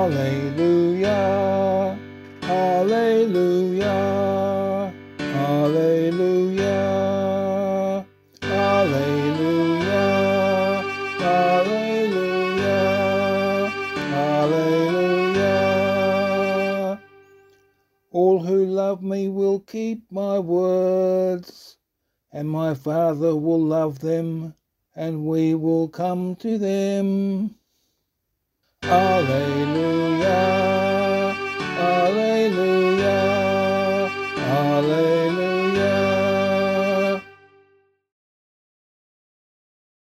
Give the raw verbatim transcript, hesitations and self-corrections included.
Alleluia, Alleluia, Alleluia, Alleluia, Alleluia, Alleluia. All who love me will keep my words, and my Father will love them, and we will come to them.